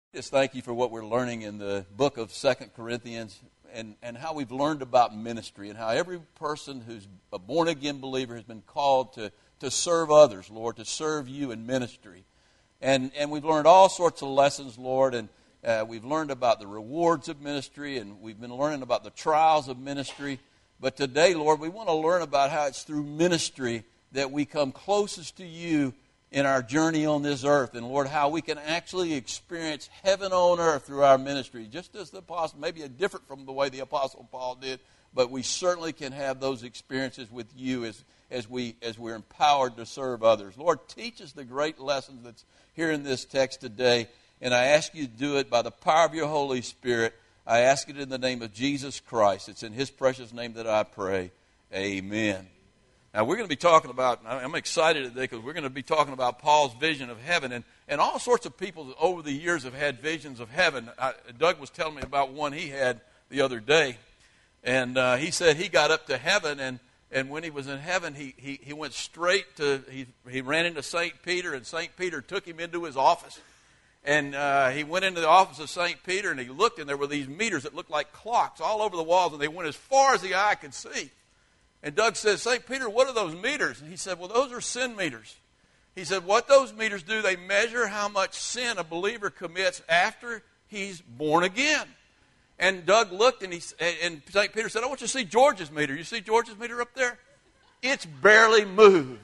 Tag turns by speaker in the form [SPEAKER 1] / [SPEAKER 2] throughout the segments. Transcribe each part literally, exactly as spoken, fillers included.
[SPEAKER 1] Just thank you for what we're learning in the book of Second Corinthians and, and how we've learned about ministry and how every person who's a born-again believer has been called to, to serve others, Lord, to serve you in ministry. And, and we've learned all sorts of lessons, Lord, and uh, we've learned about the rewards of ministry, and we've been learning about the trials of ministry. But today, Lord, we want to learn about how it's through ministry that we come closest to you in our journey on this earth, and Lord, how we can actually experience heaven on earth through our ministry, just as the apostle, maybe different from the way the Apostle Paul did, but we certainly can have those experiences with you as, as, we, as we're empowered to serve others. Lord, teach us the great lessons that's here in this text today, and I ask you to do it by the power of your Holy Spirit. I ask it in the name of Jesus Christ. It's in his precious name that I pray. Amen. Now, we're going to be talking about, I'm excited today because we're going to be talking about Paul's vision of heaven. And, and all sorts of people over the years have had visions of heaven. I, Doug was telling me about one he had the other day. And uh, he said he got up to heaven, and, and when he was in heaven, he, he, he went straight to, he, he ran into Saint Peter, and Saint Peter took him into his office. And uh, he went into the office of Saint Peter, and he looked, and there were these meters that looked like clocks all over the walls, and they went as far as the eye could see. And Doug says, Saint Peter, what are those meters? And he said, well, those are sin meters. He said, what those meters do, they measure how much sin a believer commits after he's born again. And Doug looked, and, he, and Saint Peter said, I want you to see George's meter. You see George's meter up there? It's barely moved.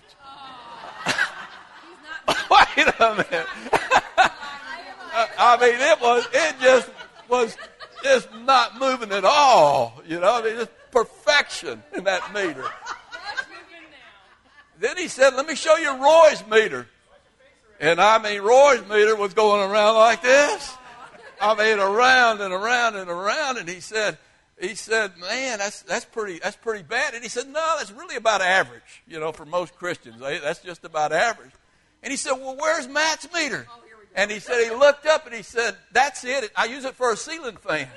[SPEAKER 1] Oh, wait a minute. I mean, it was, it just was just not moving at all. You know, I mean, just perfection in that meter. Then he said, let me show you Roy's meter. And I mean, Roy's meter was going around like this. I mean, around and around and around. And he said, he said, man, that's that's pretty that's pretty bad. And he said, no, that's really about average, you know, for most Christians. That's just about average. And he said, well, where's Matt's meter? And he said, he looked up and he said, that's it. I use it for a ceiling fan.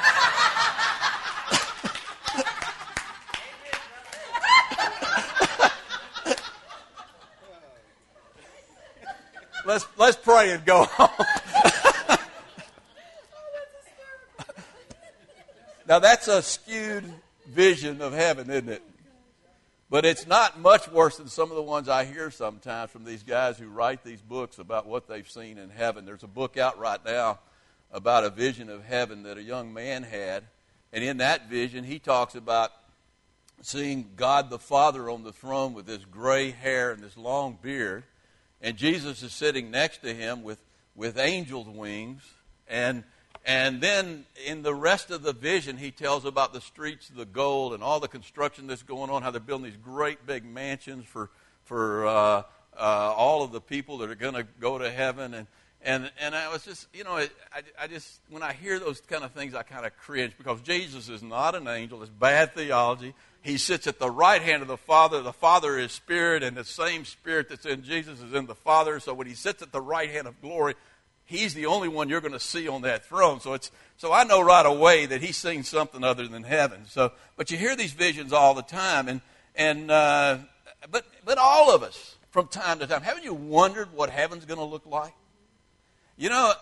[SPEAKER 1] Let's let's pray and go home. Now that's a skewed vision of heaven, isn't it? But it's not much worse than some of the ones I hear sometimes from these guys who write these books about what they've seen in heaven. There's a book out right now about a vision of heaven that a young man had. And in that vision, he talks about seeing God the Father on the throne with this gray hair and this long beard. And Jesus is sitting next to him with, with angels' wings. And and then in the rest of the vision, he tells about the streets of the gold and all the construction that's going on, how they're building these great big mansions for for uh, uh, all of the people that are going to go to heaven. And, and, and I was just, you know, I, I just, when I hear those kind of things, I kind of cringe because Jesus is not an angel. It's bad theology. He sits at the right hand of the Father. The Father is Spirit, and the same Spirit that's in Jesus is in the Father. So when he sits at the right hand of glory, he's the only one you're going to see on that throne. So it's so I know right away that he's seen something other than heaven. So, but you hear these visions all the time, and and uh, but but all of us from time to time, haven't you wondered what heaven's going to look like? You know,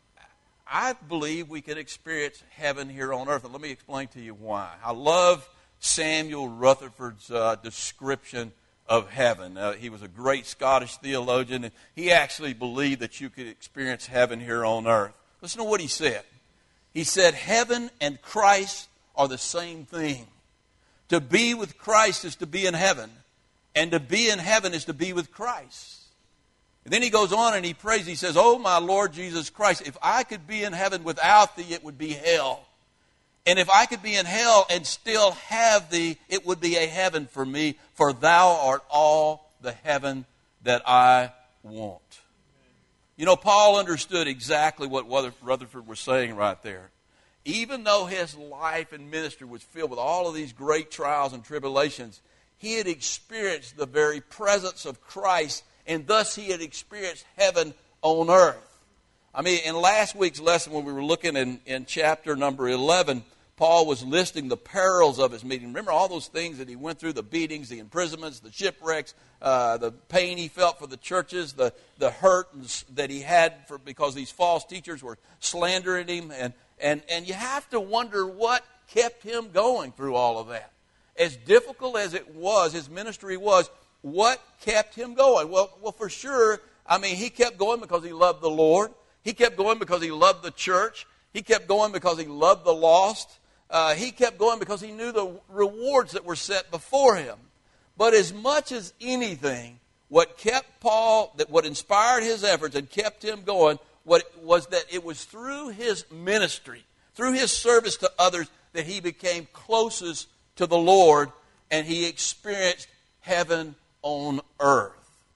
[SPEAKER 1] I believe we can experience heaven here on earth, and let me explain to you why. I love Samuel Rutherford's uh, description of heaven. Uh, he was a great Scottish theologian, and he actually believed that you could experience heaven here on earth. Listen to what he said. He said, heaven and Christ are the same thing. To be with Christ is to be in heaven, and to be in heaven is to be with Christ. And then he goes on and he prays. He says, oh, my Lord Jesus Christ, if I could be in heaven without thee, it would be hell. And if I could be in hell and still have thee, it would be a heaven for me, for thou art all the heaven that I want. You know, Paul understood exactly what Rutherford was saying right there. Even though his life and ministry was filled with all of these great trials and tribulations, he had experienced the very presence of Christ, and thus he had experienced heaven on earth. I mean, in last week's lesson when we were looking in, in chapter number eleven, Paul was listing the perils of his meeting. Remember all those things that he went through, the beatings, the imprisonments, the shipwrecks, uh, the pain he felt for the churches, the, the hurt that he had for, because these false teachers were slandering him. And, and, and you have to wonder what kept him going through all of that. As difficult as it was, his ministry was, what kept him going? Well, well, for sure, I mean, he kept going because he loved the Lord. He kept going because he loved the church. He kept going because he loved the lost. Uh, he kept going because he knew the rewards that were set before him. But as much as anything, what kept Paul, that what inspired his efforts and kept him going, what was that it was through his ministry, through his service to others, that he became closest to the Lord and he experienced heaven on earth.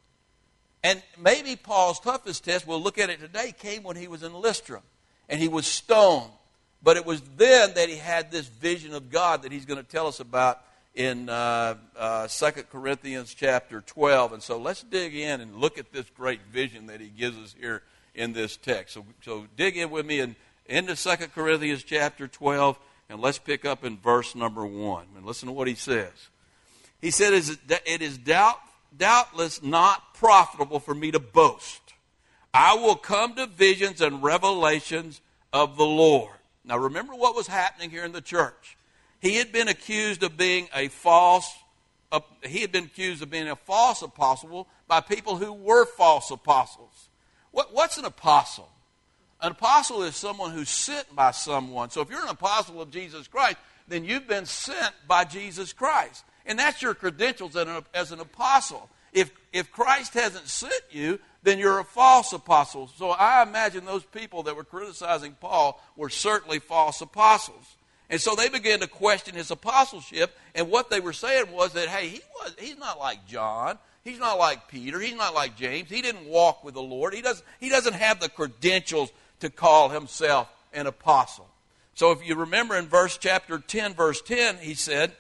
[SPEAKER 1] And maybe Paul's toughest test, we'll look at it today, came when he was in Lystra and he was stoned. But it was then that he had this vision of God that he's going to tell us about in uh, uh, Second Corinthians chapter twelve. And so let's dig in and look at this great vision that he gives us here in this text. So, so dig in with me in, into Second Corinthians chapter twelve, and let's pick up in verse number one. And listen to what he says. He said, it is doubt, doubtless not profitable for me to boast. I will come to visions and revelations of the Lord. Now remember what was happening here in the church. He had been accused of being a false, uh, he had been accused of being a false apostle by people who were false apostles. What, what's an apostle? An apostle is someone who's sent by someone. So if you're an apostle of Jesus Christ, then you've been sent by Jesus Christ. And that's your credentials as an, as an apostle. If, if Christ hasn't sent you, then you're a false apostle. So I imagine those people that were criticizing Paul were certainly false apostles. And so they began to question his apostleship, and what they were saying was that, hey, he was, he's not like John. He's not like Peter. He's not like James. He didn't walk with the Lord. He doesn't, he doesn't have the credentials to call himself an apostle. So if you remember in verse chapter ten, verse ten, he said,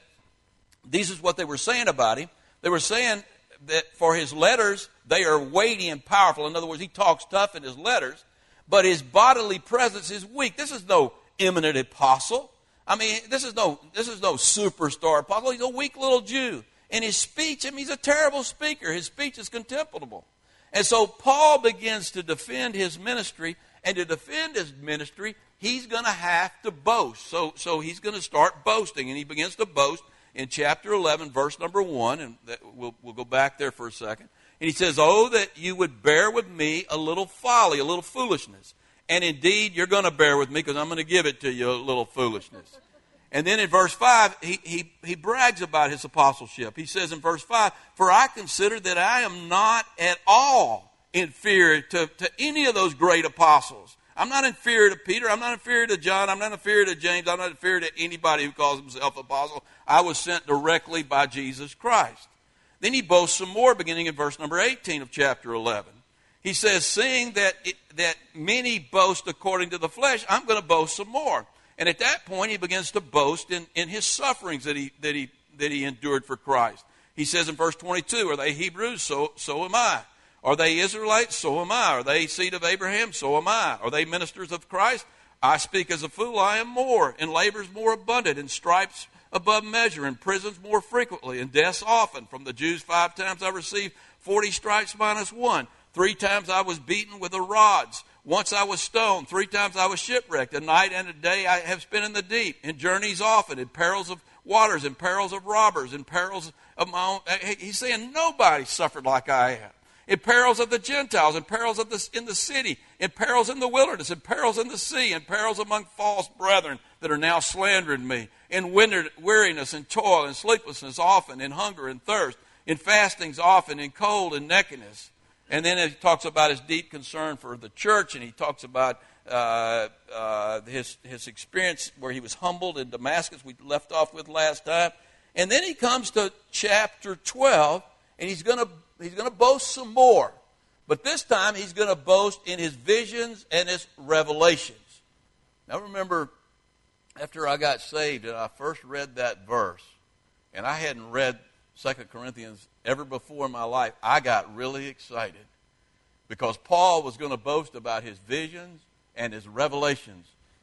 [SPEAKER 1] this is what they were saying about him. They were saying that for his letters, they are weighty and powerful. In other words, he talks tough in his letters, but his bodily presence is weak. This is no eminent apostle. I mean, this is no this is no superstar apostle. He's a weak little Jew. And his speech, I mean, he's a terrible speaker. His speech is contemptible. And so Paul begins to defend his ministry, and to defend his ministry, he's going to have to boast. So, so he's going to start boasting, and he begins to boast in chapter eleven, verse number one, and that, we'll, we'll go back there for a second. And he says, oh, that you would bear with me a little folly, a little foolishness. And indeed, you're going to bear with me because I'm going to give it to you, a little foolishness. And then in verse five, he, he, he brags about his apostleship. He says in verse five, for I consider that I am not at all inferior to, to any of those great apostles. I'm not inferior to Peter. I'm not inferior to John. I'm not inferior to James. I'm not inferior to anybody who calls himself apostle. I was sent directly by Jesus Christ. Then he boasts some more, beginning in verse number eighteen of chapter eleven. He says, seeing that it, that many boast according to the flesh, I'm going to boast some more. And at that point, he begins to boast in, in his sufferings that he that he that he endured for Christ. He says in verse twenty-two, are they Hebrews? So so am I. Are they Israelites? So am I. Are they seed of Abraham? So am I. Are they ministers of Christ? I speak as a fool, I am more. In labors more abundant, in stripes above measure, in prisons more frequently, in deaths often. From the Jews five times I received forty stripes minus one. Three times I was beaten with the rods. Once I was stoned. Three times I was shipwrecked. A night and a day I have spent in the deep. In journeys often. In perils of waters. In perils of robbers. In perils of my own. He's saying nobody suffered like I have. In perils of the Gentiles. In perils of the, in the city. In perils in the wilderness. In perils in the sea. In perils among false brethren that are now slandering me. In weariness and toil and sleeplessness often. In hunger and thirst. In fastings often. In cold and nakedness. And then he talks about his deep concern for the church, and he talks about uh, uh, his his experience where he was humbled in Damascus, we left off with last time. And then he comes to chapter twelve, and he's going to he's going to boast some more. But this time he's going to boast in his visions and his revelations. Now remember, after I got saved and I first read that verse, and I hadn't read Second Corinthians ever before in my life, I got really excited because Paul was going to boast about his visions and his revelations.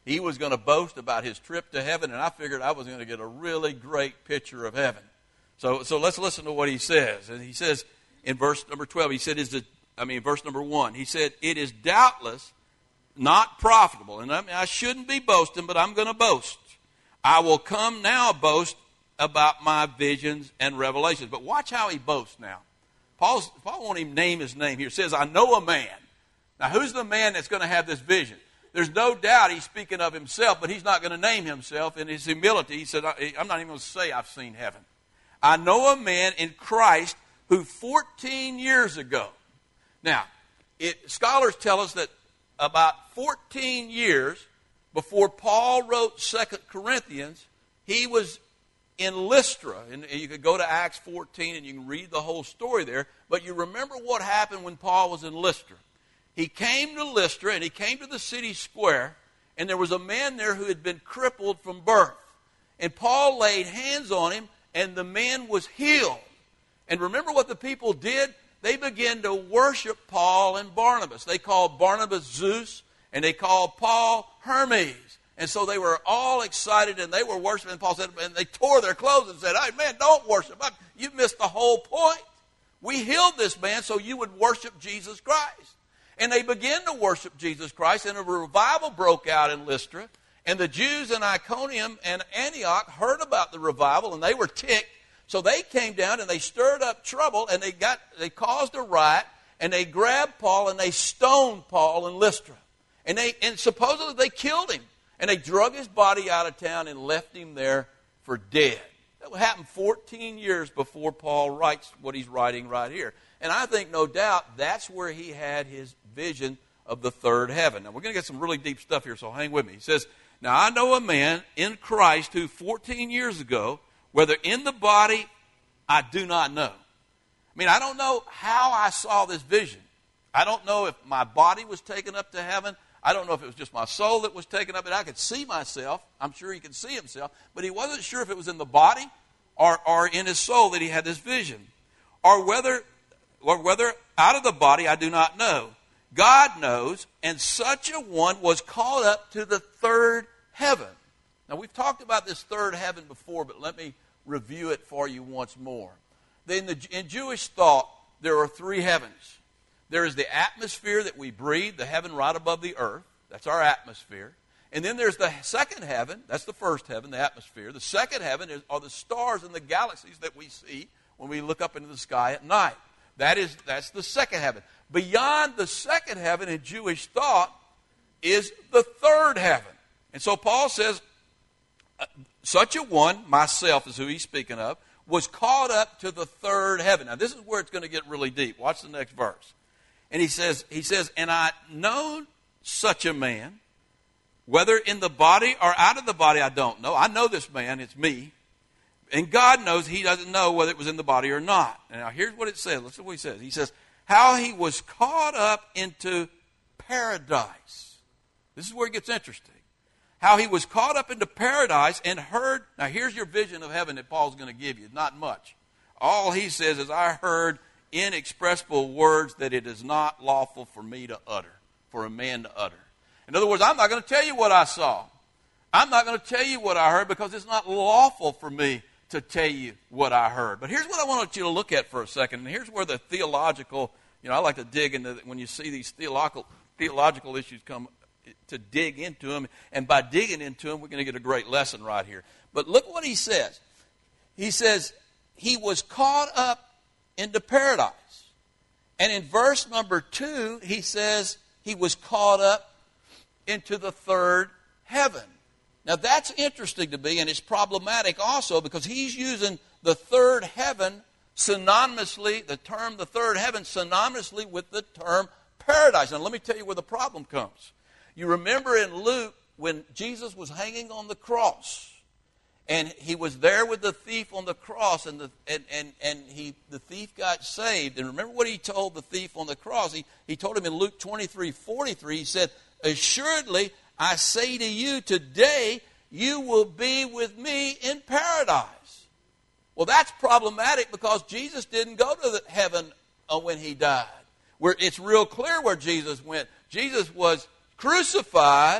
[SPEAKER 1] He was going to boast about his trip to heaven, and I figured I was going to get a really great picture of heaven. So, so let's listen to what he says. And he says in verse number twelve, he said, "Is it?" I mean, verse number one, he said, "It is doubtless not profitable." And I mean, I shouldn't be boasting, but I'm going to boast. "I will come now boast about my visions and revelations." But watch how he boasts now. Paul's, Paul won't even name his name here. He says, "I know a man." Now, who's the man that's going to have this vision? There's no doubt he's speaking of himself, but he's not going to name himself. In his humility, he said, "I'm not even going to say I've seen heaven. I know a man in Christ who fourteen years ago." Now, it, scholars tell us that about fourteen years before Paul wrote Second Corinthians, he was in Lystra. And you could go to Acts fourteen and you can read the whole story there. But you remember what happened when Paul was in Lystra. He came to Lystra and he came to the city square, and there was a man there who had been crippled from birth. And Paul laid hands on him, and the man was healed. And remember what the people did? They began to worship Paul and Barnabas. They called Barnabas Zeus, and they called Paul Hermes. And so they were all excited, and they were worshiping. And Paul said, and they tore their clothes and said, "Hey, man, don't worship. You missed the whole point. We healed this man so you would worship Jesus Christ." And they began to worship Jesus Christ, and a revival broke out in Lystra. And the Jews in Iconium and Antioch heard about the revival, and they were ticked. So they came down and they stirred up trouble, and they got they caused a riot, and they grabbed Paul and they stoned Paul in Lystra. And they and supposedly they killed him. And they drug his body out of town and left him there for dead. That happened fourteen years before Paul writes what he's writing right here. And I think no doubt that's where he had his vision of the third heaven. Now we're going to get some really deep stuff here, so hang with me. He says, "Now I know a man in Christ who fourteen years ago, whether in the body, I do not know." I mean, I don't know how I saw this vision. I don't know if my body was taken up to heaven. I don't know if it was just my soul that was taken up. And I could see myself. I'm sure he could see himself. But he wasn't sure if it was in the body or, or in his soul that he had this vision. Or whether, or whether out of the body, I do not know. God knows, and such a one was called up to the third heaven. Now, we've talked about this third heaven before, but let me review it for you once more. In, the, in Jewish thought, there are three heavens. There is the atmosphere that we breathe, the heaven right above the earth. That's our atmosphere. And then there's the second heaven. That's the first heaven, the atmosphere. The second heaven is, are the stars and the galaxies that we see when we look up into the sky at night. That is, that's the second heaven. Beyond the second heaven in Jewish thought is the third heaven. And so Paul says, such a one, myself is who he's speaking of, was caught up to the third heaven. Now this is where it's going to get really deep. Watch the next verse. And he says, he says, "And I know such a man, whether in the body or out of the body, I don't know." I know this man, it's me. And God knows he doesn't know whether it was in the body or not. And now here's what it says. Listen to what he says. He says, "How he was caught up into paradise." This is where it gets interesting. How he was caught up into paradise and heard. Now here's your vision of heaven that Paul's going to give you. Not much. All he says is, "I heard inexpressible words that it is not lawful for me to utter," for a man to utter. In other words, I'm not going to tell you what I saw. I'm not going to tell you what I heard because it's not lawful for me to tell you what I heard. But here's what I want you to look at for a second. And here's where the theological, you know, I like to dig into, when you see these theological, theological issues come, to dig into them. And by digging into them, we're going to get a great lesson right here. But look what he says. He says, he was caught up into paradise. And in verse number two, he says he was caught up into the third heaven. Now that's interesting to me, and it's problematic also because he's using the third heaven synonymously, the term the third heaven synonymously with the term paradise. Now let me tell you where the problem comes. You remember in Luke when Jesus was hanging on the cross, and he was there with the thief on the cross, and the and, and, and he the thief got saved. And remember what he told the thief on the cross? He, he told him in Luke twenty-three forty-three, he said, "Assuredly, I say to you, today you will be with me in paradise." Well, that's problematic because Jesus didn't go to the heaven when he died. Where it's real clear where Jesus went. Jesus was crucified,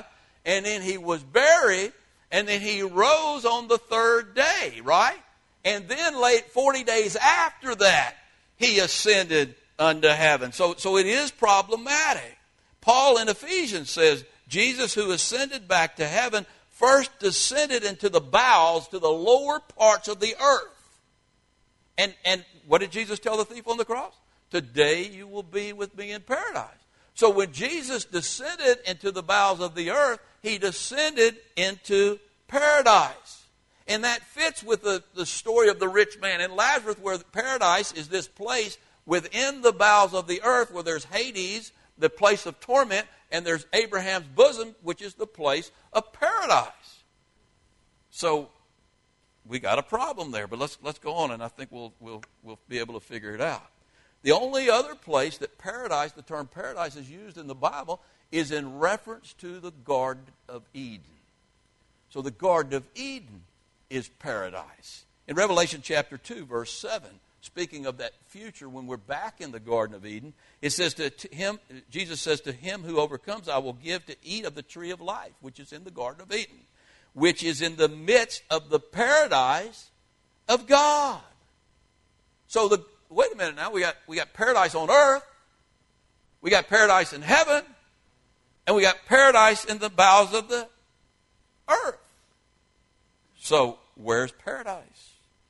[SPEAKER 1] and then he was buried, and then he rose on the third day, right? And then late forty days after that, he ascended unto heaven. So, so it is problematic. Paul in Ephesians says, Jesus who ascended back to heaven first descended into the bowels, to the lower parts of the earth. And, and what did Jesus tell the thief on the cross? Today you will be with me in paradise. So when Jesus descended into the bowels of the earth, he descended into paradise. And that fits with the, the story of the rich man and Lazarus, where paradise is this place within the bowels of the earth where there's Hades, the place of torment, and there's Abraham's bosom, which is the place of paradise. So we got a problem there, but let's let's go on, and I think we'll we'll we'll be able to figure it out. The only other place that paradise, the term paradise, is used in the Bible is in reference to the Garden of Eden. So the Garden of Eden is paradise. In Revelation chapter two, verse seven, speaking of that future when we're back in the Garden of Eden, it says to him, Jesus says, to him who overcomes, I will give to eat of the tree of life, which is in the Garden of Eden, which is in the midst of the paradise of God. So the wait a minute now, we got we got paradise on earth, we got paradise in heaven, and we got paradise in the bowels of the earth. So where's paradise?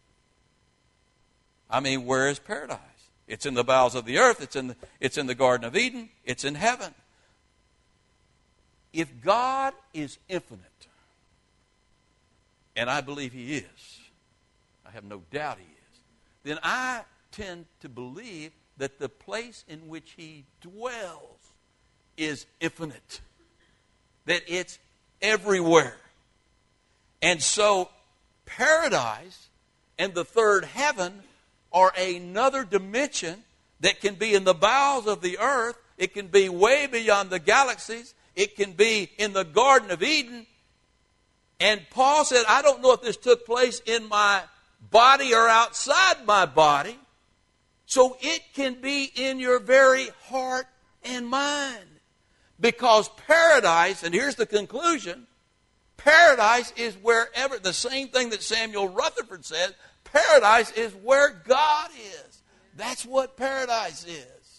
[SPEAKER 1] I mean, where is paradise? It's in the bowels of the earth. It's in the, it's in the Garden of Eden. It's in heaven. If God is infinite, and I believe he is, I have no doubt he is, then I tend to believe that the place in which he dwells is infinite, that it's everywhere. And so paradise and the third heaven are another dimension that can be in the bowels of the earth. It can be way beyond the galaxies. It can be in the Garden of Eden. And Paul said, I don't know if this took place in my body or outside my body. So it can be in your very heart and mind. Because paradise, and here's the conclusion, paradise is wherever, the same thing that Samuel Rutherford said, paradise is where God is. That's what paradise is.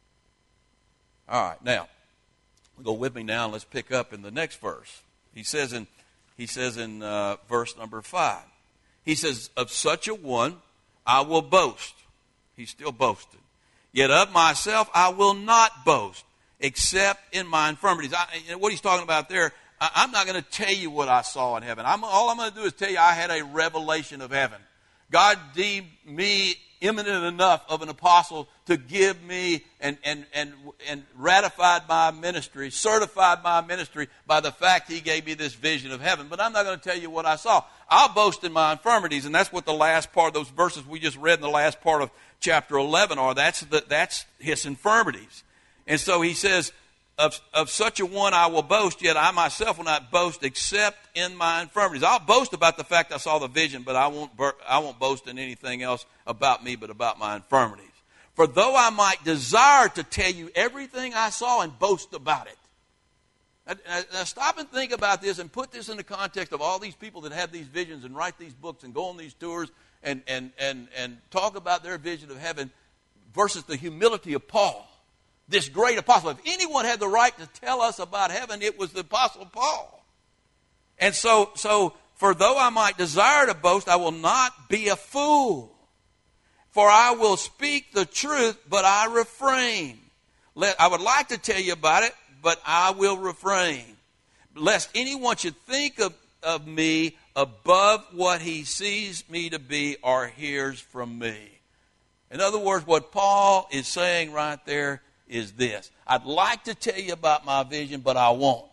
[SPEAKER 1] All right, now, go with me now and let's pick up in the next verse. He says in, he says in uh, verse number five, he says, of such a one I will boast. He's still boasting. Yet of myself I will not boast, except in my infirmities. I, you know, what he's talking about there, I, I'm not going to tell you what I saw in heaven. I'm, all I'm going to do is tell you I had a revelation of heaven. God deemed me eminent enough of an apostle to give me and, and, and, and ratified my ministry, certified my ministry by the fact he gave me this vision of heaven. But I'm not going to tell you what I saw. I'll boast in my infirmities, and that's what the last part of those verses we just read in the last part of chapter eleven are. That's, the, that's his infirmities. And so he says, Of, of such a one I will boast, yet I myself will not boast except in my infirmities. I'll boast about the fact I saw the vision, but I won't, I won't boast in anything else about me but about my infirmities. For though I might desire to tell you everything I saw and boast about it. Now, now stop and think about this and put this in the context of all these people that have these visions and write these books and go on these tours and, and, and, and talk about their vision of heaven versus the humility of Paul. This great apostle. If anyone had the right to tell us about heaven, it was the apostle Paul. And so, so for though I might desire to boast, I will not be a fool. For I will speak the truth, but I refrain. Let, I would like to tell you about it, but I will refrain. Lest anyone should think of, of me above what he sees me to be or hears from me. In other words, what Paul is saying right there is this. I'd like to tell you about my vision, but I won't.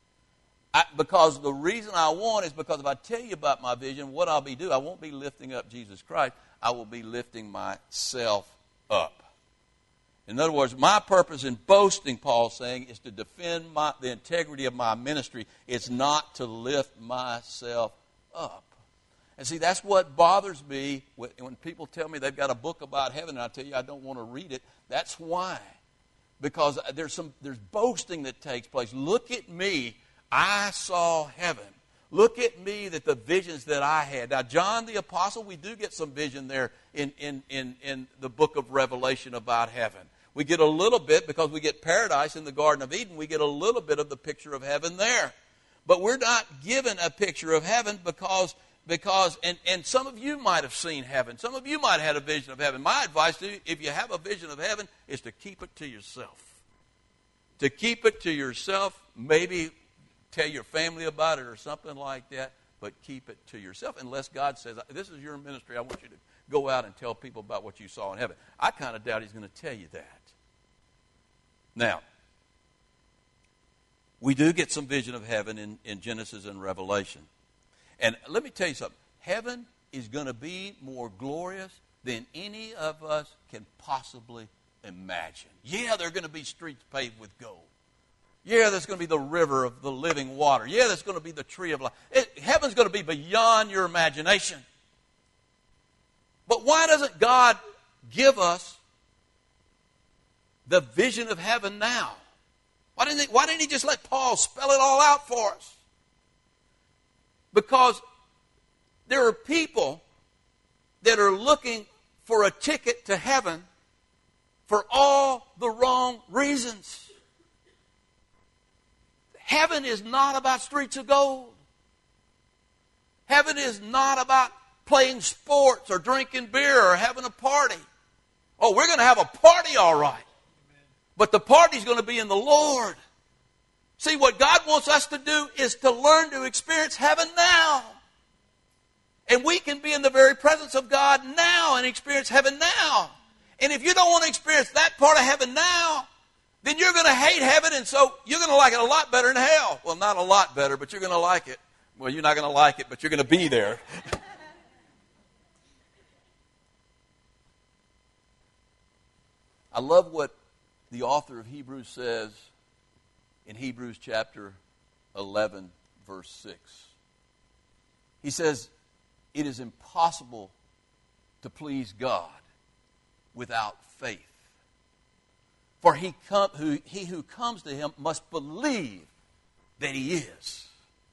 [SPEAKER 1] I, because the reason I won't is because if I tell you about my vision, what I'll be doing, I won't be lifting up Jesus Christ. I will be lifting myself up. In other words, my purpose in boasting, Paul's saying, is to defend my, the integrity of my ministry. It's not to lift myself up. And see, that's what bothers me when people tell me they've got a book about heaven, and I tell you I don't want to read it. That's why. Because there's some there's boasting that takes place. Look at me. I saw heaven. Look at me, that the visions that I had. Now, John the Apostle, we do get some vision there in, in, in, in the book of Revelation about heaven. We get a little bit, because we get paradise in the Garden of Eden, we get a little bit of the picture of heaven there. But we're not given a picture of heaven because, because and, and some of you might have seen heaven. Some of you might have had a vision of heaven. My advice to you, if you have a vision of heaven, is to keep it to yourself. To keep it to yourself, maybe tell your family about it or something like that, but keep it to yourself unless God says, this is your ministry, I want you to go out and tell people about what you saw in heaven. I kind of doubt he's going to tell you that. Now, we do get some vision of heaven in, in Genesis and Revelation. And let me tell you something. Heaven is going to be more glorious than any of us can possibly imagine. Yeah, there are going to be streets paved with gold. Yeah, there's going to be the river of the living water. Yeah, there's going to be the tree of life. It, heaven's going to be beyond your imagination. But why doesn't God give us the vision of heaven now? Why didn't he, why didn't he just let Paul spell it all out for us? Because there are people that are looking for a ticket to heaven for all the wrong reasons. Heaven is not about streets of gold. Heaven is not about playing sports or drinking beer or having a party. Oh, we're going to have a party, all right. But the party's going to be in the Lord. See, what God wants us to do is to learn to experience heaven now. And we can be in the very presence of God now and experience heaven now. And if you don't want to experience that part of heaven now, then you're going to hate heaven, and so you're going to like it a lot better than hell. Well, not a lot better, but you're going to like it. Well, you're not going to like it, but you're going to be there. I love what the author of Hebrews says in Hebrews chapter eleven, verse six. He says, it is impossible to please God without faith. For he, come, who, he who comes to him must believe that he is.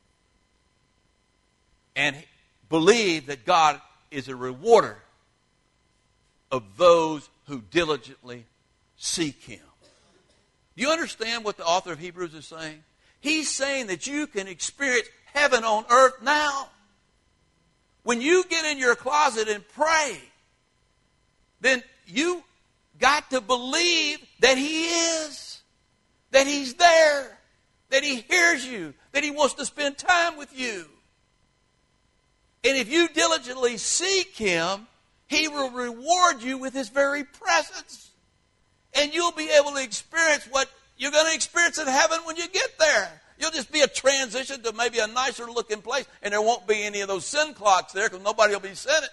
[SPEAKER 1] And believe that God is a rewarder of those who diligently seek him. Do you understand what the author of Hebrews is saying? He's saying that you can experience heaven on earth now. When you get in your closet and pray, then you got to believe that he is, that he's there, that he hears you, that he wants to spend time with you. And if you diligently seek him, he will reward you with his very presence. And you'll be able to experience what you're going to experience in heaven when you get there. You'll just be a transition to maybe a nicer looking place, and there won't be any of those sin clocks there because nobody will be sinning.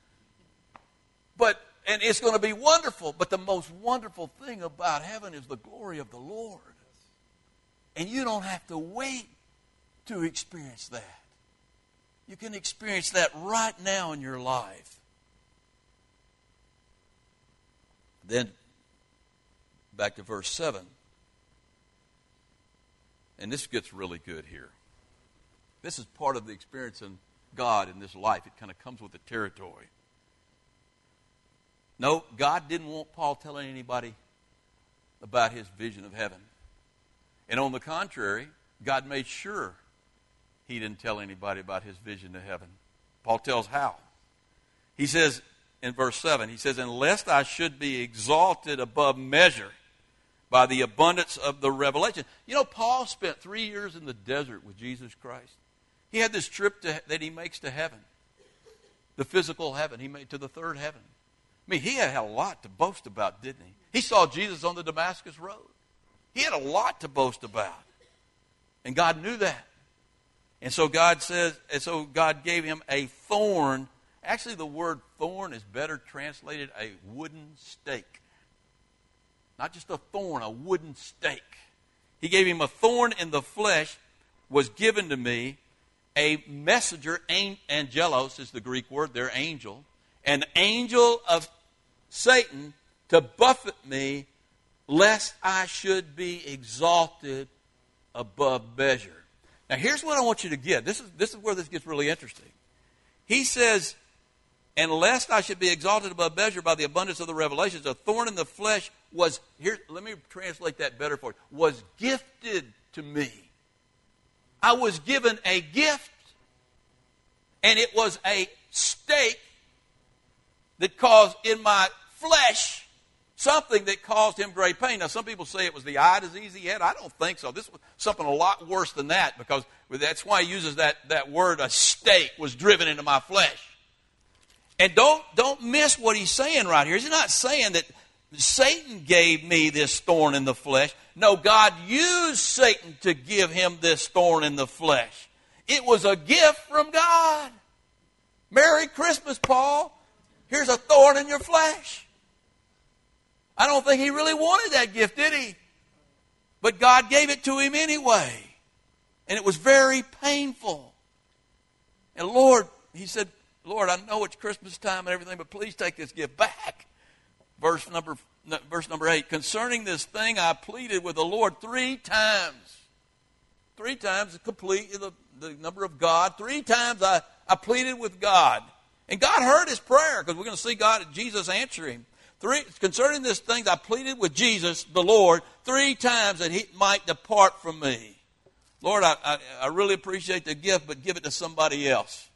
[SPEAKER 1] But And it's going to be wonderful. But the most wonderful thing about heaven is the glory of the Lord. And you don't have to wait to experience that. You can experience that right now in your life. Then, back to verse seven. And this gets really good here. This is part of the experience in God in this life. It kind of comes with the territory. No, God didn't want Paul telling anybody about his vision of heaven. And on the contrary, God made sure he didn't tell anybody about his vision of heaven. Paul tells how. He says in verse seven, he says, "Unless I should be exalted above measure by the abundance of the revelation." You know, Paul spent three years in the desert with Jesus Christ. He had this trip to, that he makes to heaven, the physical heaven. He made to the third heaven. I mean, he had a lot to boast about, didn't he? He saw Jesus on the Damascus Road. He had a lot to boast about. And God knew that. And so God says, and so God gave him a thorn. Actually, the word thorn is better translated a wooden stake. Not just a thorn, a wooden stake. He gave him a thorn in the flesh, was given to me, a messenger, angelos is the Greek word there, angel, an angel of Satan to buffet me, lest I should be exalted above measure. Now, here's what I want you to get. This is, this is where this gets really interesting. He says, and lest I should be exalted above measure by the abundance of the revelations, a thorn in the flesh was, here, let me translate that better for you, was gifted to me. I was given a gift, and it was a stake that caused in my flesh something that caused him great pain. Now, some people say it was the eye disease he had. I don't think so. This was something a lot worse than that, because that's why he uses that, that word, a stake was driven into my flesh. And don't, don't miss what he's saying right here. He's not saying that Satan gave me this thorn in the flesh. No, God used Satan to give him this thorn in the flesh. It was a gift from God. Merry Christmas, Paul. Here's a thorn in your flesh. I don't think he really wanted that gift, did he? But God gave it to him anyway. And it was very painful. And Lord, he said, Lord, I know it's Christmas time and everything, but please take this gift back. Verse number, verse number eight. Concerning this thing, I pleaded with the Lord three times. Three times, complete the, the number of God. Three times I, I pleaded with God. And God heard his prayer, because we're going to see God, Jesus answer him. Three, concerning this thing, I pleaded with Jesus, the Lord, three times that he might depart from me. Lord, I, I, I really appreciate the gift, but give it to somebody else.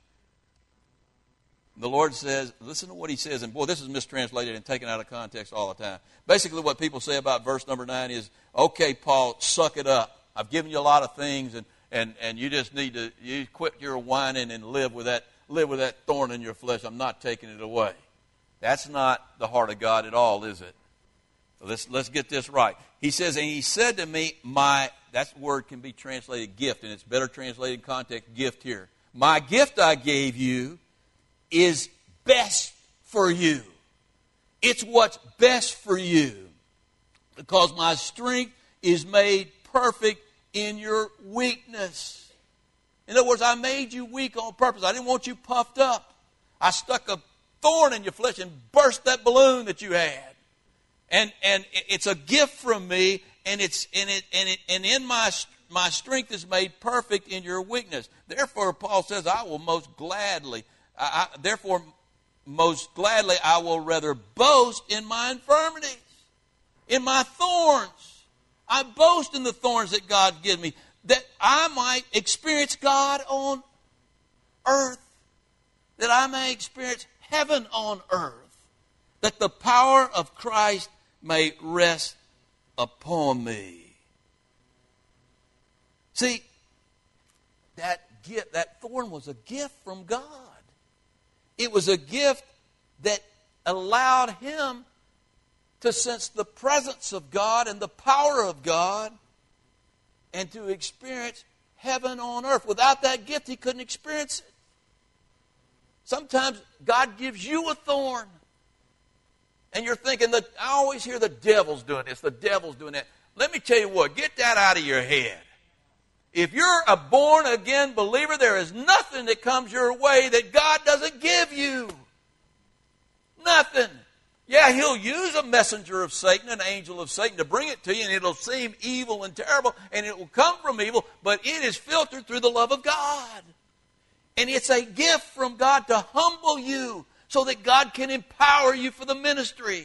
[SPEAKER 1] The Lord says, listen to what he says, and boy, this is mistranslated and taken out of context all the time. Basically, what people say about verse number nine is, okay, Paul, suck it up. I've given you a lot of things, and, and, and you just need to you quit your whining and live with that live with that thorn in your flesh. I'm not taking it away. That's not the heart of God at all, is it? So let's, let's get this right. He says, and he said to me, my, that word can be translated gift, and it's better translated in context, gift here. My gift I gave you is best for you. It's what's best for you. Because my strength is made perfect in your weakness. In other words, I made you weak on purpose. I didn't want you puffed up. I stuck a thorn in your flesh and burst that balloon that you had. And and it's a gift from me, and it's and it and it and in my my strength is made perfect in your weakness. Therefore, Paul says, I will most gladly, I, I, therefore, most gladly I will rather boast in my infirmities, in my thorns. I boast in the thorns that God gives me, that I might experience God on earth, that I may experience heaven on earth, that the power of Christ may rest upon me. See, that gift, that thorn was a gift from God. It was a gift that allowed him to sense the presence of God and the power of God and to experience heaven on earth. Without that gift, he couldn't experience it. Sometimes God gives you a thorn. And you're thinking that I always hear the devil's doing this, the devil's doing that. Let me tell you what, get that out of your head. If you're a born-again believer, there is nothing that comes your way that God doesn't give you. Nothing. Yeah, he'll use a messenger of Satan, an angel of Satan, to bring it to you, and it'll seem evil and terrible, and it will come from evil, but it is filtered through the love of God. And it's a gift from God to humble you so that God can empower you for the ministry.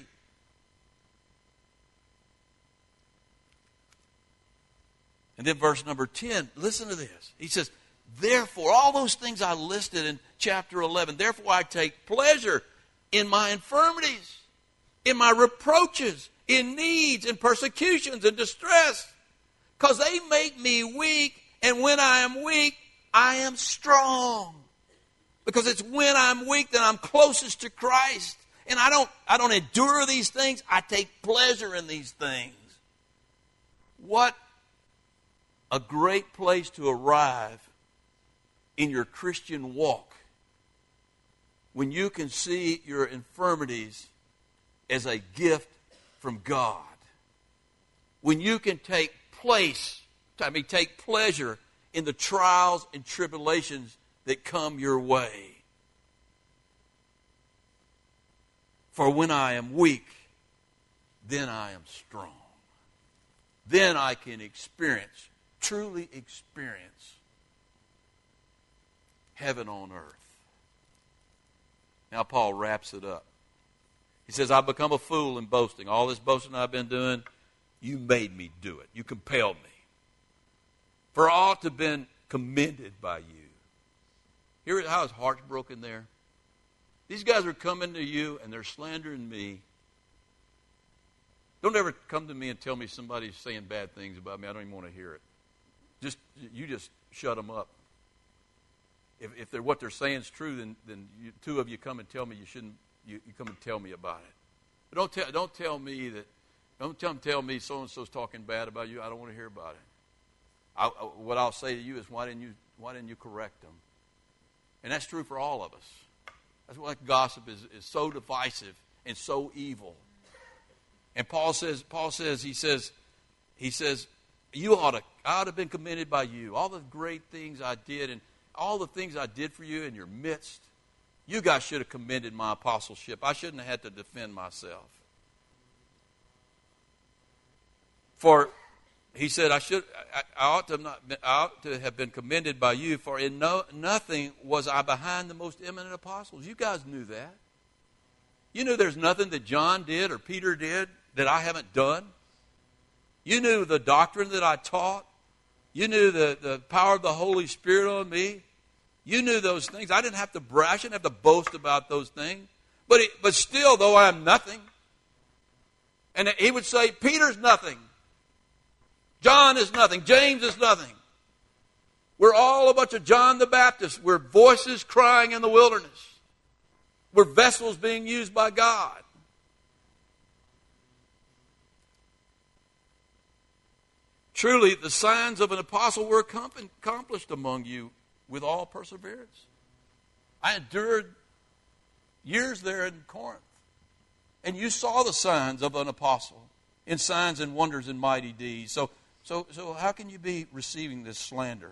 [SPEAKER 1] And then verse number ten, listen to this. He says, therefore, all those things I listed in chapter eleven, therefore I take pleasure in my infirmities, in my reproaches, in needs, in persecutions, and distress, because they make me weak, and when I am weak, I am strong. Because it's when I'm weak that I'm closest to Christ. And I don't, I don't endure these things. I take pleasure in these things. What a great place to arrive in your Christian walk when you can see your infirmities as a gift from God. When you can take place, I mean, take pleasure in the trials and tribulations that come your way. For when I am weak, then I am strong. Then I can experience, truly experience heaven on earth. Now Paul wraps it up. He says, I've become a fool in boasting. All this boasting I've been doing, you made me do it. You compelled me. For I ought to have been commended by you. Hear how his heart's broken there? These guys are coming to you and they're slandering me. Don't ever come to me and tell me somebody's saying bad things about me. I don't even want to hear it. Just you just shut them up. If, if they're, what they're saying is true, then, then you, two of you come and tell me you shouldn't. You, you come and tell me about it. But don't tell don't tell me that. Don't tell tell me so and so's talking bad about you. I don't want to hear about it. I, I, what I'll say to you is, why didn't you why didn't you correct them? And that's true for all of us. That's why gossip is, is so divisive and so evil. And Paul says, Paul says, he says, he says, you ought to, I ought to have been commended by you. All the great things I did and all the things I did for you in your midst, you guys should have commended my apostleship. I shouldn't have had to defend myself. For he said, I should, I, I ought to have not, been, I ought to have been commended by you. For in no nothing was I behind the most eminent apostles. You guys knew that. You knew there's nothing that John did or Peter did that I haven't done. You knew the doctrine that I taught. You knew the, the power of the Holy Spirit on me. You knew those things. I didn't have to brag. I shouldn't have to boast about those things. But it, but still, though I am nothing, and he would say, Peter's nothing. John is nothing. James is nothing. We're all a bunch of John the Baptist. We're voices crying in the wilderness. We're vessels being used by God. Truly, the signs of an apostle were accomplished among you with all perseverance. I endured years there in Corinth. And you saw the signs of an apostle in signs and wonders and mighty deeds. So, so, so how can you be receiving this slander?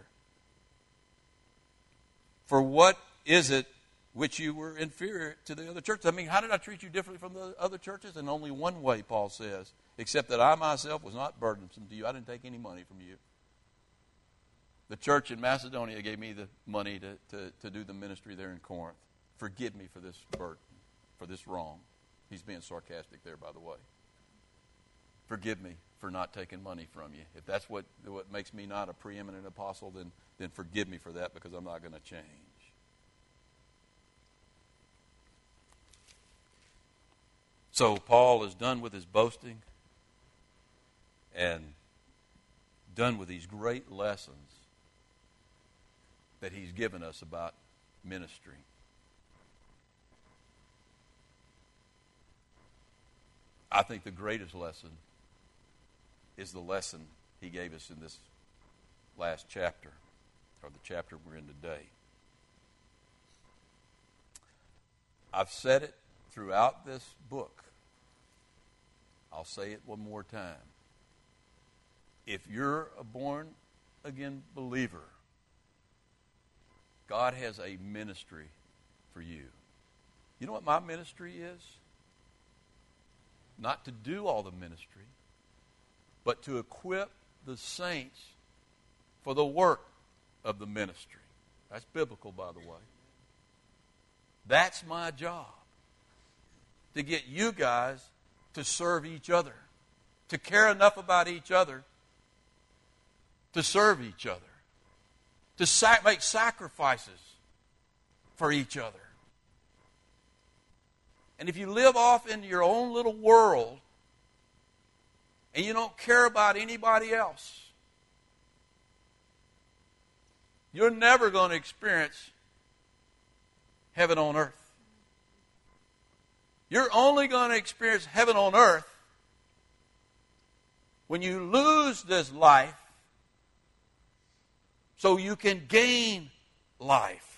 [SPEAKER 1] For what is it which you were inferior to the other churches? I mean, how did I treat you differently from the other churches? In only one way, Paul says, except that I myself was not burdensome to you. I didn't take any money from you. The church in Macedonia gave me the money to, to, to do the ministry there in Corinth. Forgive me for this burden, for this wrong. He's being sarcastic there, by the way. Forgive me for not taking money from you. If that's what, what makes me not a preeminent apostle, then, then forgive me for that, because I'm not going to change. So Paul is done with his boasting and done with these great lessons that he's given us about ministry. I think the greatest lesson is the lesson he gave us in this last chapter, or the chapter we're in today. I've said it throughout this book. I'll say it one more time. If you're a born-again believer, God has a ministry for you. You know what my ministry is? Not to do all the ministry, but to equip the saints for the work of the ministry. That's biblical, by the way. That's my job. To get you guys to serve each other, to care enough about each other, to serve each other, to sac- make sacrifices for each other. And if you live off in your own little world and you don't care about anybody else, you're never going to experience heaven on earth. You're only going to experience heaven on earth when you lose this life so you can gain life.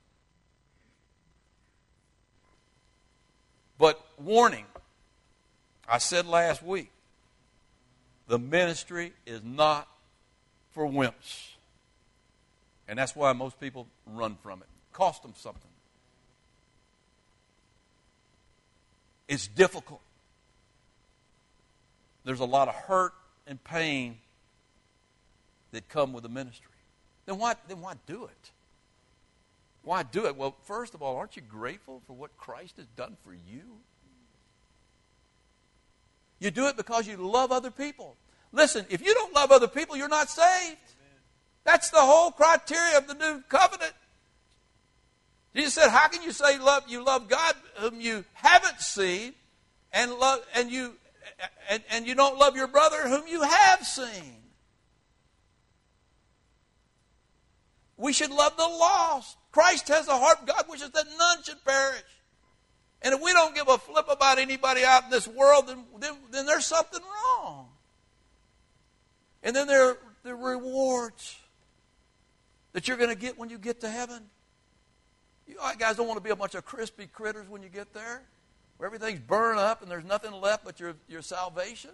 [SPEAKER 1] But warning, I said last week, the ministry is not for wimps. And that's why most people run from it. It costs them something. It's difficult. There's a lot of hurt and pain that come with the ministry. Then why, then why do it? Why do it? Well, first of all, aren't you grateful for what Christ has done for you? You do it because you love other people. Listen, if you don't love other people, you're not saved. That's the whole criteria of the new covenant. Jesus said, how can you say love you love God whom you haven't seen, and love and you and, and you don't love your brother whom you have seen? We should love the lost. Christ has the heart of God, which is that none should perish. And if we don't give a flip about anybody out in this world, then, then, then there's something wrong. And then there are the rewards that you're going to get when you get to heaven. You guys don't want to be a bunch of crispy critters when you get there, where everything's burned up and there's nothing left but your, your salvation.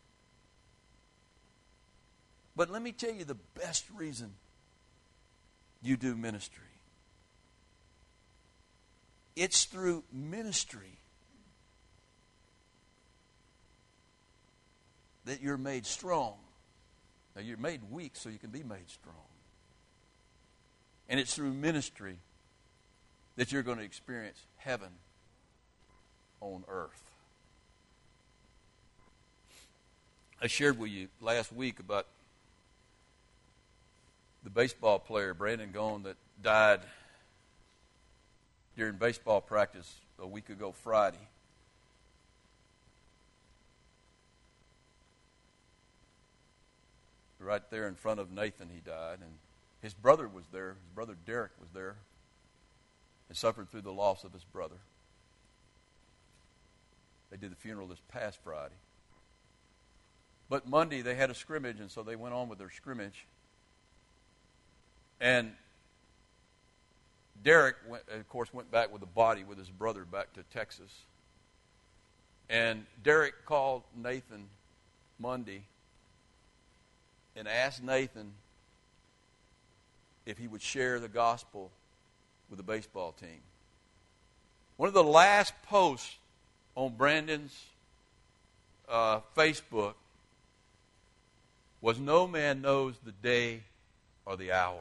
[SPEAKER 1] But let me tell you the best reason you do ministry. It's through ministry that you're made strong. Now, you're made weak so you can be made strong. And it's through ministry that you're going to experience heaven on earth. I shared with you last week about the baseball player, Brandon Gaughan, that died during baseball practice a week ago Friday. Right there in front of Nathan he died, and his brother was there. His brother Derek was there and suffered through the loss of his brother. They did the funeral this past Friday. But Monday they had a scrimmage, and so they went on with their scrimmage. And Derek, went, of course, went back with the body with his brother back to Texas. And Derek called Nathan Monday and asked Nathan if he would share the gospel with the baseball team. One of the last posts on Brandon's uh, Facebook was, "No man knows the day or the hour."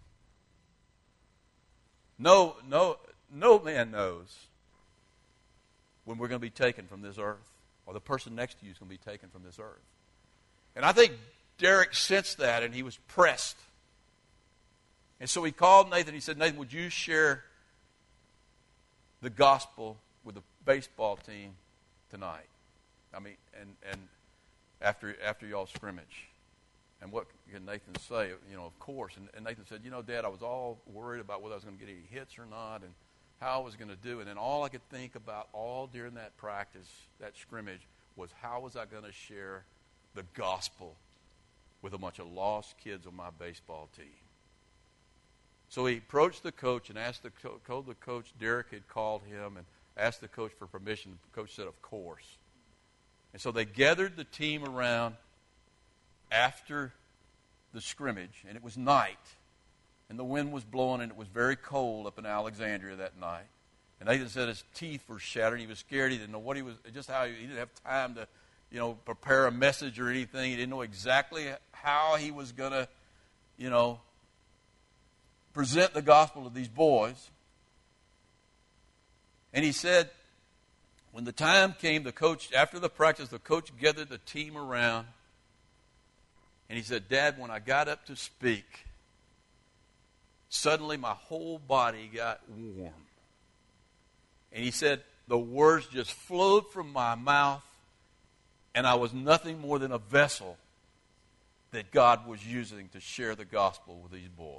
[SPEAKER 1] No, no, no man knows when we're going to be taken from this earth, or the person next to you is going to be taken from this earth. And I think Derek sensed that, and he was pressed. And so he called Nathan. He said, "Nathan, would you share the gospel with the baseball team tonight?" I mean, and and after after y'all scrimmage. And what can Nathan say? You know, of course. And, and Nathan said, "You know, Dad, I was all worried about whether I was going to get any hits or not, and how I was going to do. And then all I could think about all during that practice, that scrimmage, was how was I going to share the gospel with a bunch of lost kids on my baseball team." So he approached the coach and asked the co- told the coach Derek had called him and asked the coach for permission. The coach said, "Of course." And so they gathered the team around after the scrimmage, and it was night, and the wind was blowing, and it was very cold up in Alexandria that night. And Nathan said his teeth were shattered. He was scared. He didn't know what he was, just how he, he didn't have time to, you know, prepare a message or anything. He didn't know exactly how he was going to, you know, present the gospel to these boys. And he said, when the time came, the coach, after the practice, the coach gathered the team around. And he said, "Dad, when I got up to speak, suddenly my whole body got warm." And he said, the words just flowed from my mouth, and I was nothing more than a vessel that God was using to share the gospel with these boys.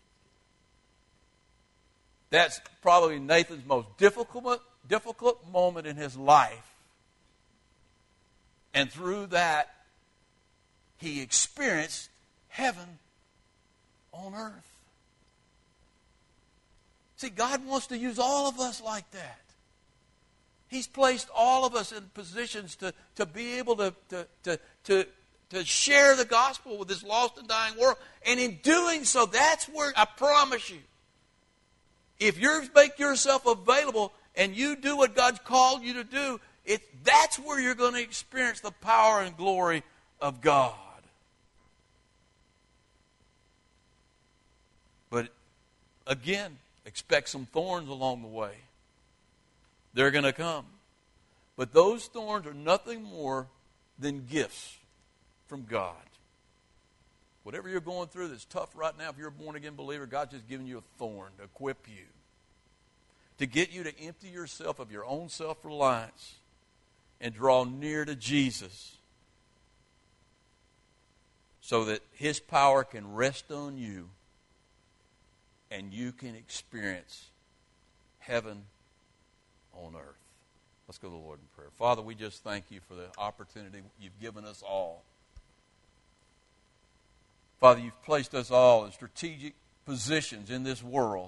[SPEAKER 1] That's probably Nathan's most difficult, difficult moment in his life. And through that, he experienced heaven on earth. See, God wants to use all of us like that. He's placed all of us in positions to, to be able to, to, to, to, to share the gospel with this lost and dying world. And in doing so, that's where, I promise you, if you make yourself available and you do what God's called you to do, it, that's where you're going to experience the power and glory of God. But again, Expect some thorns along the way. They're going to come. But those thorns are nothing more than gifts from God. Whatever you're going through that's tough right now, if you're a born-again believer, God's just giving you a thorn to equip you, to get you to empty yourself of your own self-reliance and draw near to Jesus so that His power can rest on you and you can experience heaven on earth. Let's go to the Lord in prayer. Father, we just thank you for the opportunity you've given us all. Father, you've placed us all in strategic positions in this world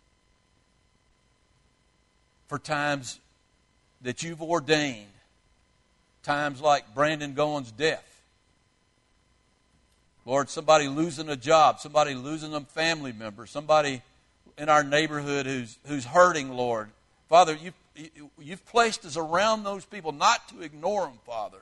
[SPEAKER 1] for times that you've ordained, times like Brandon Goins' death. Lord, somebody losing a job, somebody losing a family member, somebody in our neighborhood who's who's hurting, Lord. Father, you've, you've placed us around those people, not to ignore them, Father,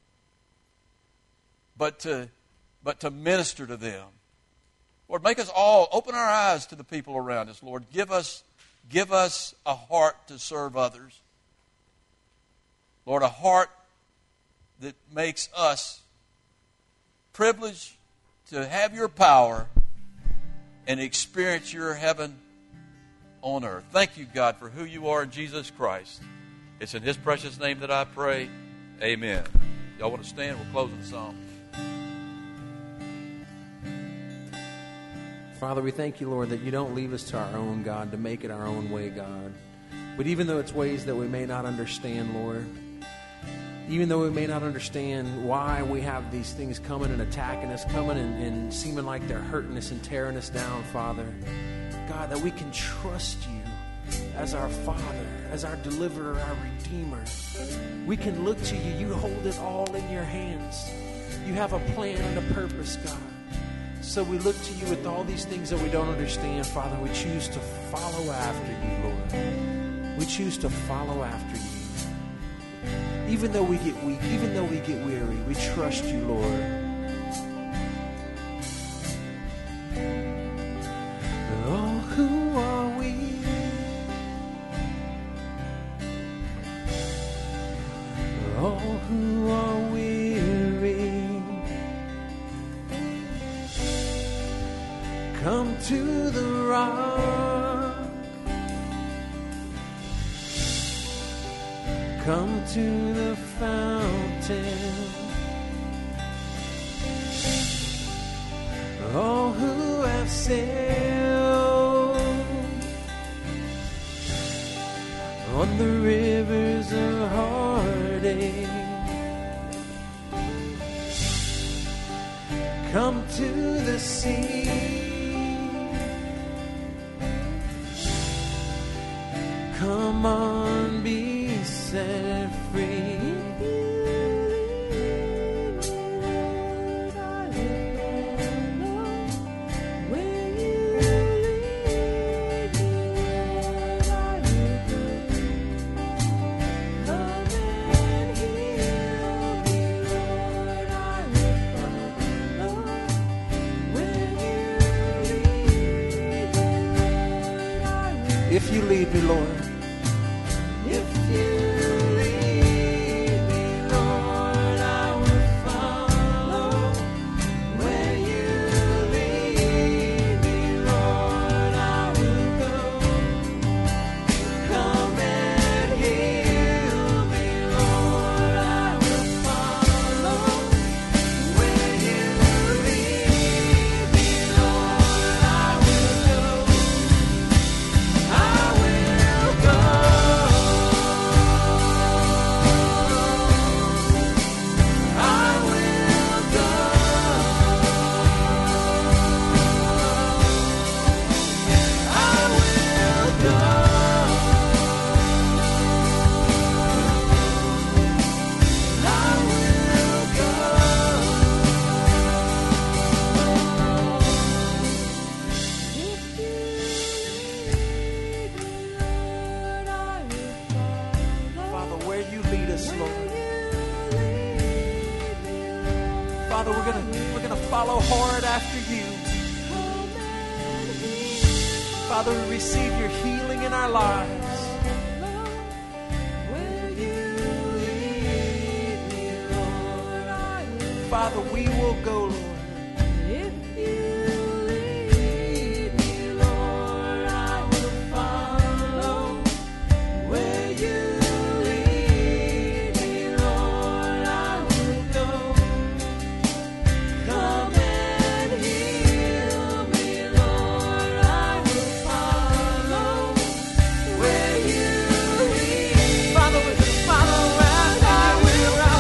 [SPEAKER 1] but to, but to minister to them. Lord, make us all, open our eyes to the people around us, Lord. Give us, give us a heart to serve others. Lord, a heart that makes us privileged to have your power and experience your heaven on earth. Thank you, God, for who you are in Jesus Christ. It's in His precious name that I pray. Amen. Y'all want to stand? We'll close with a song.
[SPEAKER 2] Father, we thank you, Lord, that you don't leave us to our own, God, to make it our own way, God. But even though it's ways that we may not understand, Lord, even though we may not understand why we have these things coming and attacking us, coming and, and seeming like they're hurting us and tearing us down, Father, God, that we can trust you as our Father, as our deliverer, our Redeemer. We can look to you. You hold it all in your hands. You have a plan and a purpose, God. So we look to you with all these things that we don't understand, Father. We choose to follow after you, Lord. We choose to follow after you. Even though we get weak, even though we get weary, we trust you, Lord. Oh, who are we? Oh, who are weary? Come to the rock. Come to the fountain. All who have sailed on the rivers of heartache, come to the sea. Come on, be set free. If you lead me, Lord. If you lead me, Lord, I will follow. Where you lead me, Lord, I will go. Come and heal me, Lord, I will follow. Where you lead me, Lord, I will go. I will go. I will go. I will go. Father, where you lead us, Lord. Father, we're gonna we're gonna follow hard after you. Father, we receive your healing in our lives. Father, we will go, Lord.
[SPEAKER 3] If you lead me, Lord, I will follow. Where you lead me, Lord, I will go. Come and heal me, Lord, I will follow. Where you lead,
[SPEAKER 2] Father, we follow and I will go.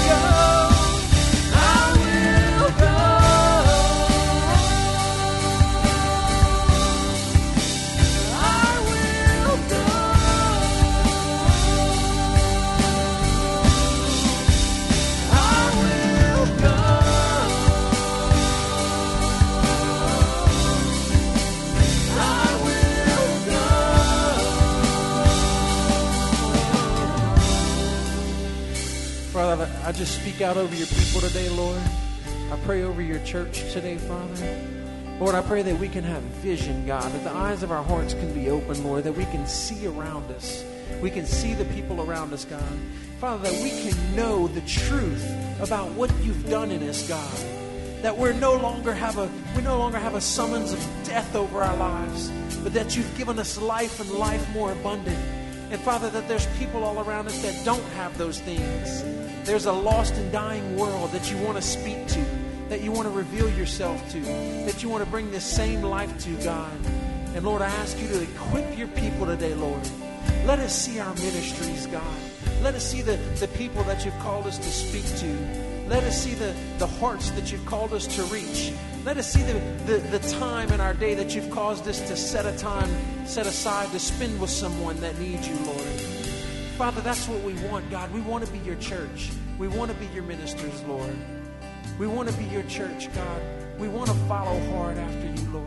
[SPEAKER 2] Father, I just speak out over your people today, Lord. I pray over your church today, Father. Lord, I pray that we can have vision, God, that the eyes of our hearts can be open, Lord, that we can see around us. We can see the people around us, God. Father, that we can know the truth about what you've done in us, God. That we're no longer have a we no longer have a summons of death over our lives, but that you've given us life and life more abundant. And Father, that there's people all around us that don't have those things. There's a lost and dying world that you want to speak to, that you want to reveal yourself to, that you want to bring this same life to, God. And Lord, I ask you to equip your people today, Lord. Let us see our ministries, God. Let us see the, the people that you've called us to speak to. Let us see the, the hearts that you've called us to reach. Let us see the, the, the time in our day that you've caused us to set a time, set aside to spend with someone that needs you, Lord. Father, that's what we want, God. We want to be your church. We want to be your ministers, Lord. We want to be your church, God. We want to follow hard after you, Lord.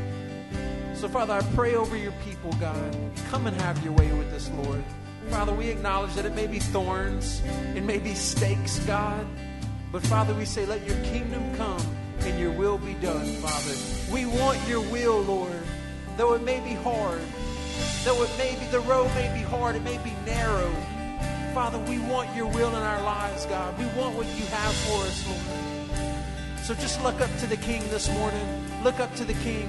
[SPEAKER 2] So, Father, I pray over your people, God. Come and have your way with us, Lord. Father, we acknowledge that it may be thorns, it may be stakes, God. But, Father, we say, let your kingdom come and your will be done, Father. We want your will, Lord, though it may be hard. Though it may be, the road may be hard, it may be narrow. Father, we want your will in our lives, God. We want what you have for us, Lord. So just look up to the King this morning. Look up to the King.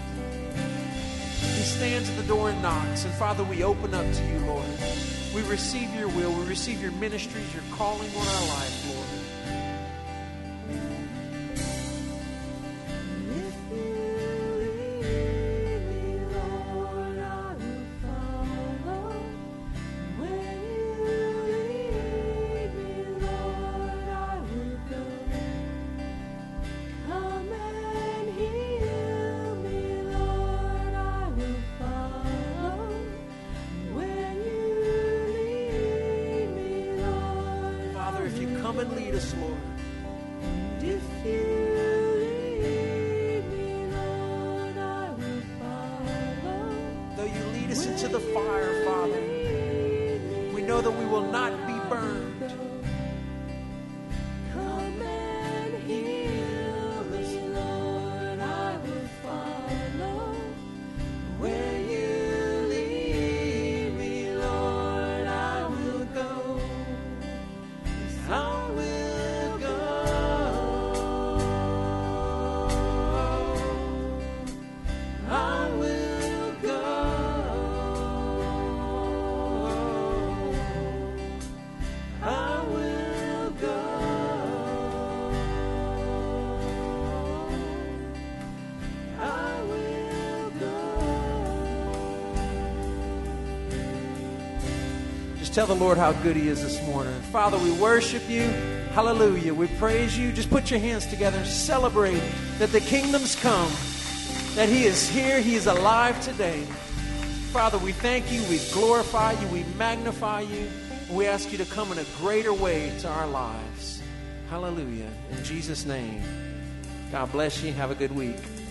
[SPEAKER 2] He stands at the door and knocks. And Father, we open up to you, Lord. We receive your will. We receive your ministries, your calling on our life, Lord. Come and lead us, Lord.
[SPEAKER 3] if you lead me, Lord, I will follow.
[SPEAKER 2] Though you lead us into the fire, Father, we know that we will not be burned.
[SPEAKER 3] Come and heal me, Lord, I will follow. Where you lead me, Lord, I will go. I will go. I will go. I will go. I will go.
[SPEAKER 2] Just tell the Lord how good he is this morning. Father, we worship you. Hallelujah. We praise you. Just put your hands together and celebrate that the kingdom's come, that he is here. He is alive today. Father, we thank you. We glorify you. We magnify you. We ask you to come in a greater way to our lives. Hallelujah. In Jesus' name. God bless you. Have a good week.